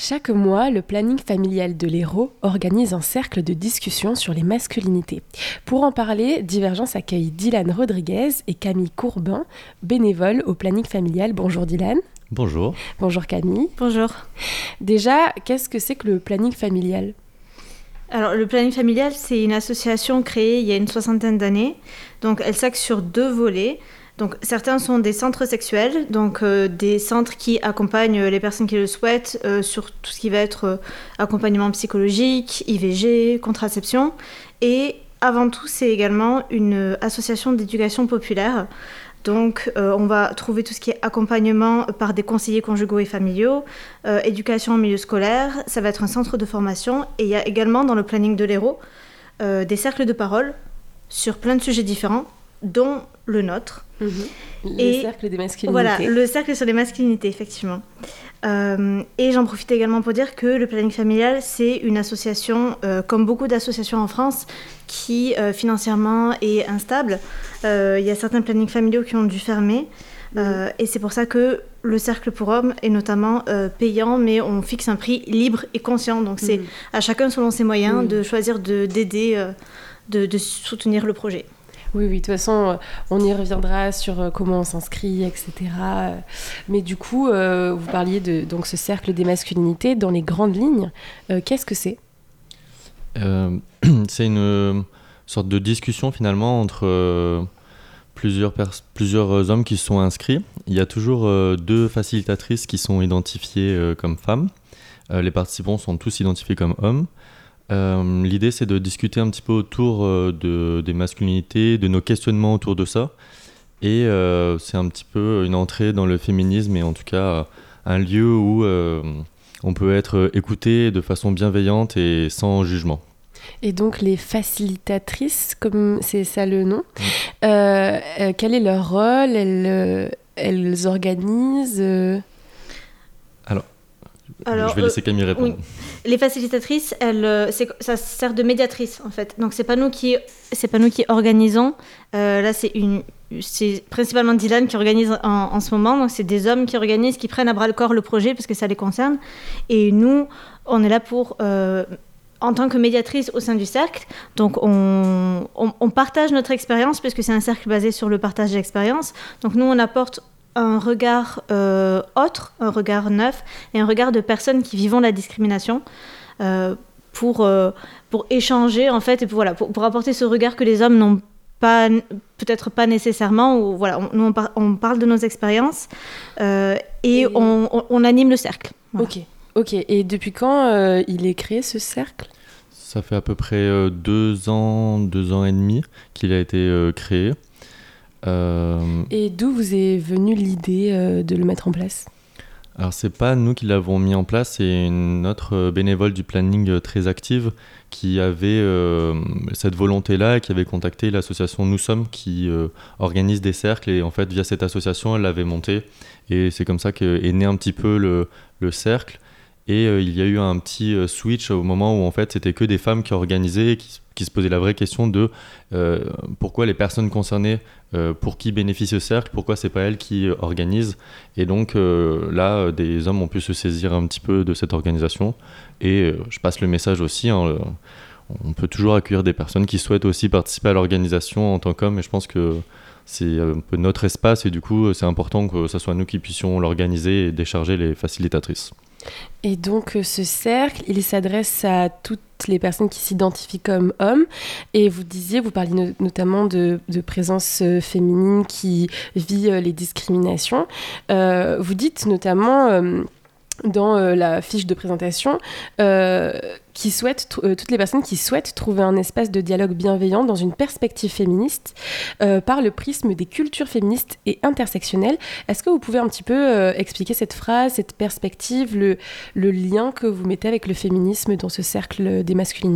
Chaque mois, le planning familial de l'Hérault organise un cercle de discussion sur les masculinités. Pour en parler, Divergence accueille Dylan Rodriguez et Camille Courbin, bénévoles au planning familial. Bonjour Dylan. Bonjour. Bonjour Camille. Bonjour. Déjà, qu'est-ce que c'est que le planning familial ? Alors, le planning familial, c'est une association créée il y a une 60aine d'années. Donc, elle s'axe sur 2 volets. Donc, certains sont des centres sexuels, donc des centres qui accompagnent les personnes qui le souhaitent sur tout ce qui va être accompagnement psychologique, IVG, contraception. Et avant tout, c'est également une association d'éducation populaire. Donc, on va trouver tout ce qui est accompagnement par des conseillers conjugaux et familiaux, éducation en milieu scolaire, ça va être un centre de formation. Et il y a également dans le planning de l'Hérault des cercles de parole sur plein de sujets différents, dont le nôtre. Le cercle des masculinités. Voilà, le cercle sur les masculinités, effectivement. Et j'en profite également pour dire que le planning familial, c'est une association, comme beaucoup d'associations en France, qui financièrement est instable. Il y a certains plannings familiaux qui ont dû fermer. Et c'est pour ça que le cercle pour hommes est notamment payant, mais on fixe un prix libre et conscient. Donc c'est à chacun selon ses moyens de choisir d'aider, de soutenir le projet. Oui, de toute façon, on y reviendra sur comment on s'inscrit, etc. Mais du coup, vous parliez de donc, ce cercle des masculinités. Dans les grandes lignes, qu'est-ce que c'est ? C'est une sorte de discussion finalement entre plusieurs hommes qui se sont inscrits. Il y a toujours 2 facilitatrices qui sont identifiées comme femmes. Les participants sont tous identifiés comme hommes. L'idée, c'est de discuter un petit peu autour des masculinités, de nos questionnements autour de ça. Et c'est un petit peu une entrée dans le féminisme et en tout cas un lieu où on peut être écouté de façon bienveillante et sans jugement. Et donc les facilitatrices, comme c'est ça le nom, quel est leur rôle ? Elles organisent Alors, je vais laisser Camille répondre. Oui. Les facilitatrices, ça sert de médiatrice en fait. Donc c'est pas nous qui organisons. Là c'est principalement Dylan qui organise en ce moment. Donc c'est des hommes qui organisent, qui prennent à bras le corps le projet parce que ça les concerne. Et nous, on est là pour en tant que médiatrice au sein du cercle. Donc on partage notre expérience puisque c'est un cercle basé sur le partage d'expérience. Donc nous on apporte un regard autre, un regard neuf et un regard de personnes qui vivent la discrimination pour échanger en fait et pour apporter ce regard que les hommes n'ont pas, peut-être pas nécessairement. Ou, voilà, nous on parle de nos expériences et on anime le cercle. Voilà. Ok. Et depuis quand il est créé ce cercle ? Ça fait à peu près 2 ans et demi qu'il a été créé. Et d'où vous est venue l'idée de le mettre en place ? Alors c'est pas nous qui l'avons mis en place, c'est une autre bénévole du planning très active qui avait cette volonté-là et qui avait contacté l'association Nous Sommes qui organise des cercles et en fait via cette association elle l'avait monté et c'est comme ça qu'est né un petit peu le cercle. Et il y a eu un petit switch au moment où en fait c'était que des femmes qui organisaient, qui se posaient la vraie question de pourquoi les personnes concernées, pour qui bénéficie ce cercle, pourquoi c'est pas elles qui organisent. Et donc là, des hommes ont pu se saisir un petit peu de cette organisation. Et je passe le message aussi, on peut toujours accueillir des personnes qui souhaitent aussi participer à l'organisation en tant qu'hommes. Et je pense que c'est un peu notre espace et du coup c'est important que ce soit nous qui puissions l'organiser et décharger les facilitatrices. Et donc ce cercle, il s'adresse à toutes les personnes qui s'identifient comme hommes. Et vous parliez notamment de présence féminine qui vit les discriminations. Vous dites notamment dans la fiche de présentation toutes les personnes qui souhaitent trouver un espace de dialogue bienveillant dans une perspective féministe par le prisme des cultures féministes et intersectionnelles. Est-ce que vous pouvez un petit peu expliquer cette phrase, cette perspective, le lien que vous mettez avec le féminisme dans ce cercle des masculinités ?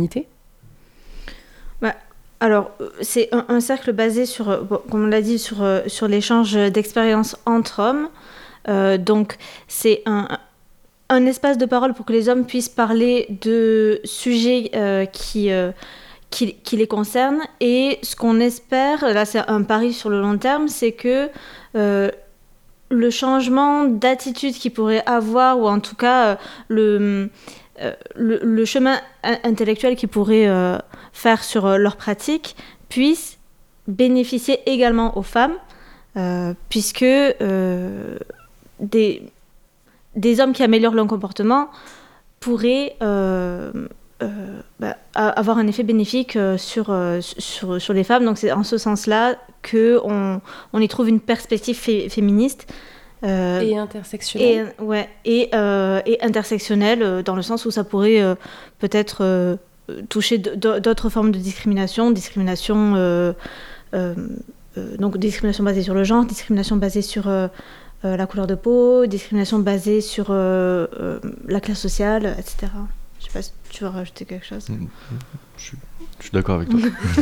Alors, c'est un cercle basé sur, comme on l'a dit, sur l'échange d'expériences entre hommes. Donc, c'est un espace de parole pour que les hommes puissent parler de sujets qui les concernent. Et ce qu'on espère, là c'est un pari sur le long terme, c'est que le changement d'attitude qu'ils pourraient avoir, ou en tout cas le chemin intellectuel qu'ils pourraient faire sur leur pratique, puisse bénéficier également aux femmes, puisque des hommes qui améliorent leur comportement pourraient avoir un effet bénéfique sur les femmes. Donc c'est en ce sens-là qu'on y trouve une perspective féministe. Et intersectionnelle. Et intersectionnelle, dans le sens où ça pourrait peut-être toucher d'autres formes de discrimination, donc discrimination basée sur le genre, discrimination basée sur la couleur de peau, discrimination basée sur la classe sociale, etc. Je sais pas si tu veux rajouter quelque chose. Je suis d'accord avec toi.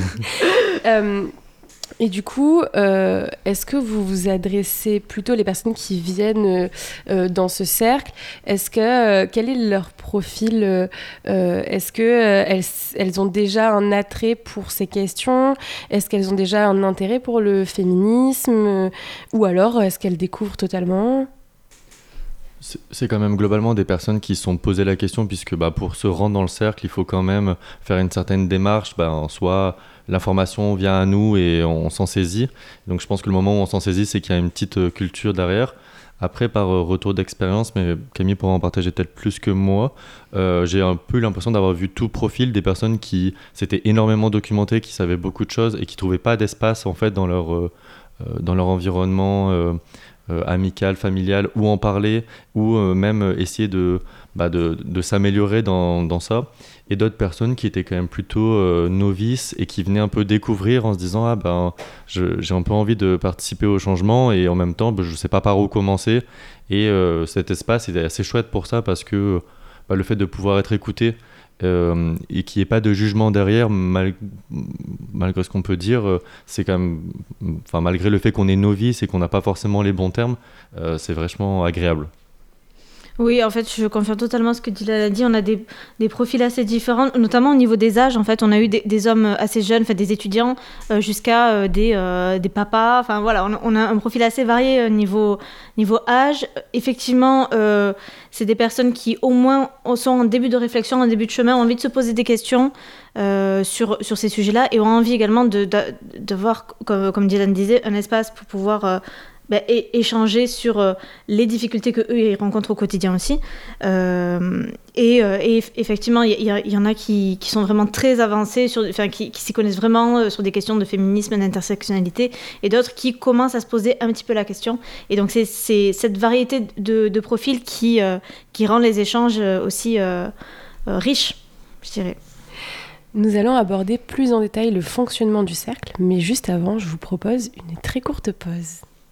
Et du coup, est-ce que vous vous adressez plutôt les personnes qui viennent dans ce cercle? Quel est leur profil? Est-ce qu'elles ont déjà un attrait pour ces questions? Est-ce qu'elles ont déjà un intérêt pour le féminisme? Ou alors, est-ce qu'elles découvrent totalement? C'est quand même globalement des personnes qui se sont posées la question, puisque pour se rendre dans le cercle, il faut quand même faire une certaine démarche. En soi, l'information vient à nous et on s'en saisit. Donc je pense que le moment où on s'en saisit, c'est qu'il y a une petite culture derrière. Après, par retour d'expérience, mais Camille pourra en partager peut-être plus que moi, j'ai un peu l'impression d'avoir vu tout profil des personnes qui s'étaient énormément documentées, qui savaient beaucoup de choses et qui ne trouvaient pas d'espace en fait, dans leur environnement amical, familial, ou en parler, ou même essayer de s'améliorer dans ça. Et d'autres personnes qui étaient quand même plutôt novices et qui venaient un peu découvrir en se disant j'ai un peu envie de participer au changement et en même temps je ne sais pas par où commencer. Et cet espace est assez chouette pour ça, parce que le fait de pouvoir être écouté et qu'il n'y ait pas de jugement derrière, malgré ce qu'on peut dire, c'est quand même, malgré le fait qu'on est novice et qu'on n'a pas forcément les bons termes, c'est vachement agréable. Oui, en fait, je confirme totalement ce que Dylan a dit. On a des profils assez différents, notamment au niveau des âges. En fait, on a eu des hommes assez jeunes, des étudiants, jusqu'à des papas. Enfin, voilà, on a un profil assez varié niveau âge. Effectivement, c'est des personnes qui, au moins, sont en début de réflexion, en début de chemin, ont envie de se poser des questions sur ces sujets-là, et ont envie également de voir, comme Dylan disait, un espace pour pouvoir échanger sur les difficultés qu'eux ils rencontrent au quotidien aussi. Et effectivement, il y en a qui sont vraiment très avancés, qui s'y connaissent vraiment sur des questions de féminisme, d'intersectionnalité, et d'autres qui commencent à se poser un petit peu la question. Et donc c'est cette variété de profils qui rend les échanges aussi riches, je dirais. Nous allons aborder plus en détail le fonctionnement du cercle, mais juste avant, je vous propose une très courte pause.